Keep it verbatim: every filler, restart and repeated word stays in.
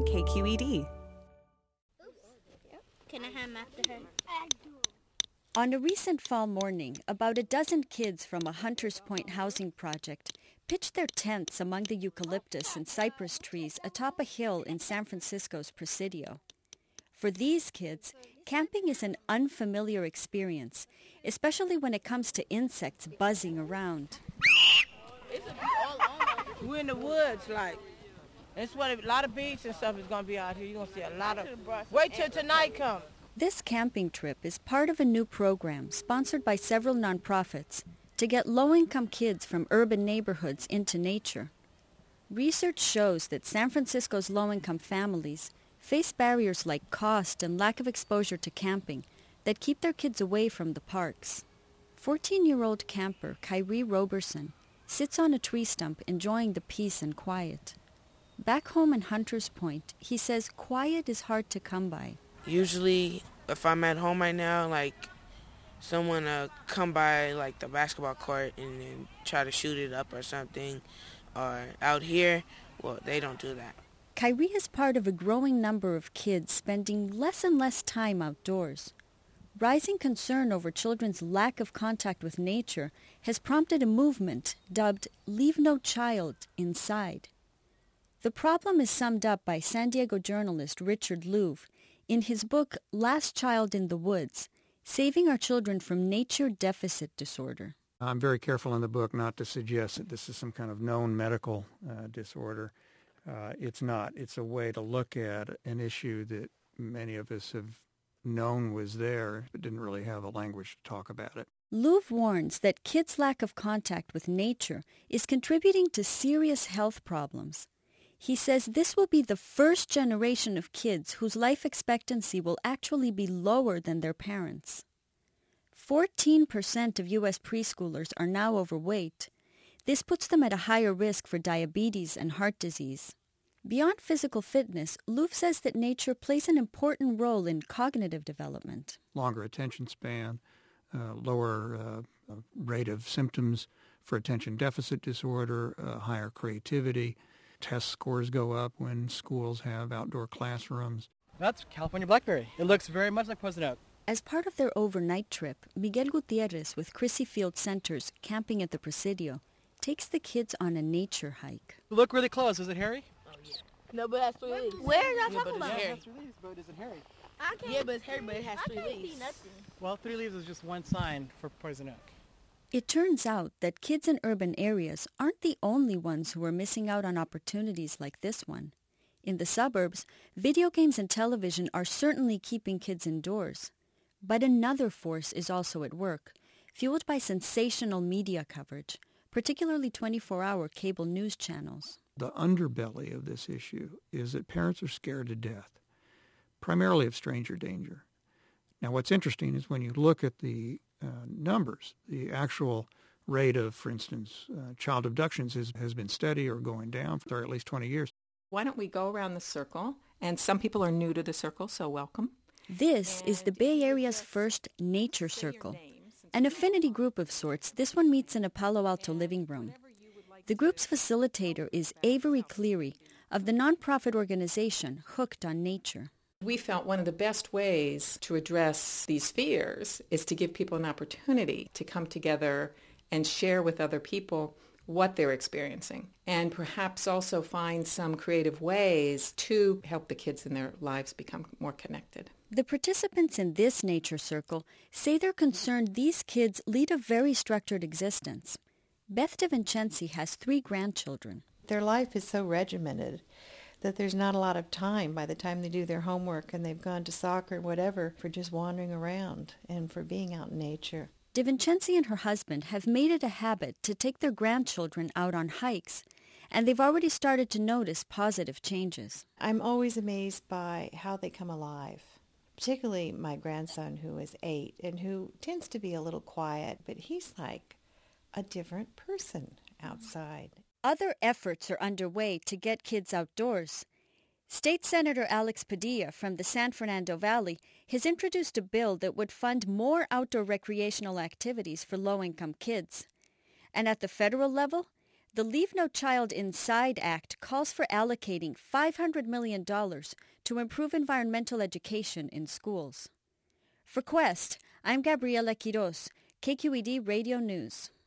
K Q E D. Can I have them after her? On a recent fall morning, about a dozen kids from a Hunters Point housing project pitched their tents among the eucalyptus and cypress trees atop a hill in San Francisco's Presidio. For these kids, camping is an unfamiliar experience, especially when it comes to insects buzzing around. We're in the woods, like. That's what a lot of bees and stuff is going to be out here. You're going to see a lot of... Wait till tonight comes. This camping trip is part of a new program sponsored by several nonprofits to get low-income kids from urban neighborhoods into nature. Research shows that San Francisco's low-income families face barriers like cost and lack of exposure to camping that keep their kids away from the parks. fourteen-year-old camper Kyrie Roberson sits on a tree stump enjoying the peace and quiet. Back home in Hunters Point, he says quiet is hard to come by. Usually, if I'm at home right now, like, someone uh, come by, like, the basketball court and then try to shoot it up or something, or out here, well, they don't do that. Kyrie is part of a growing number of kids spending less and less time outdoors. Rising concern over children's lack of contact with nature has prompted a movement dubbed Leave No Child Inside. The problem is summed up by San Diego journalist Richard Louv in his book Last Child in the Woods, Saving Our Children from Nature Deficit Disorder. I'm very careful in the book not to suggest that this is some kind of known medical uh, disorder. Uh, it's not. It's a way to look at an issue that many of us have known was there, but didn't really have a language to talk about it. Louv warns that kids' lack of contact with nature is contributing to serious health problems. He says this will be the first generation of kids whose life expectancy will actually be lower than their parents. fourteen percent of U S preschoolers are now overweight. This puts them at a higher risk for diabetes and heart disease. Beyond physical fitness, Louv says that nature plays an important role in cognitive development. Longer attention span, uh, lower uh, rate of symptoms for attention deficit disorder, uh, higher creativity. Test scores go up when schools have outdoor classrooms. That's California blackberry. It looks very much like poison oak. As part of their overnight trip, Miguel Gutierrez with Crissy Field Center's Camping at the Presidio takes the kids on a nature hike. Look really close. Is it hairy? Oh, yeah. No, but it has three leaves. Where is that yeah, talking about? Yeah, it has three leaves, but it isn't hairy. I can't, yeah, but it's hairy, but it has I three can't leaves. see nothing. Well, three leaves is just one sign for poison oak. It turns out that kids in urban areas aren't the only ones who are missing out on opportunities like this one. In the suburbs, video games and television are certainly keeping kids indoors. But another force is also at work, fueled by sensational media coverage, particularly twenty-four hour cable news channels. The underbelly of this issue is that parents are scared to death, primarily of stranger danger. Now, what's interesting is when you look at the uh, numbers, the actual rate of, for instance, uh, child abductions is, has been steady or going down for at least twenty years. Why don't we go around the circle? And some people are new to the circle, so welcome. This is the Bay Area's first Nature Circle. An affinity group of sorts, this one meets in a Palo Alto living room. The group's facilitator is Avery Cleary of the nonprofit organization Hooked on Nature. We felt one of the best ways to address these fears is to give people an opportunity to come together and share with other people what they're experiencing, and perhaps also find some creative ways to help the kids in their lives become more connected. The participants in this nature circle say they're concerned these kids lead a very structured existence. Beth DeVincenzi has three grandchildren. Their life is so regimented that there's not a lot of time by the time they do their homework and they've gone to soccer or whatever for just wandering around and for being out in nature. DeVincenzi and her husband have made it a habit to take their grandchildren out on hikes, and they've already started to notice positive changes. I'm always amazed by how they come alive, particularly my grandson who is eight and who tends to be a little quiet, but he's like a different person outside. Other efforts are underway to get kids outdoors. State Senator Alex Padilla from the San Fernando Valley has introduced a bill that would fund more outdoor recreational activities for low-income kids. And at the federal level, The Leave No Child Inside Act calls for allocating five hundred million dollars to improve environmental education in schools. For Quest, I'm Gabriela Quiroz, K Q E D Radio News.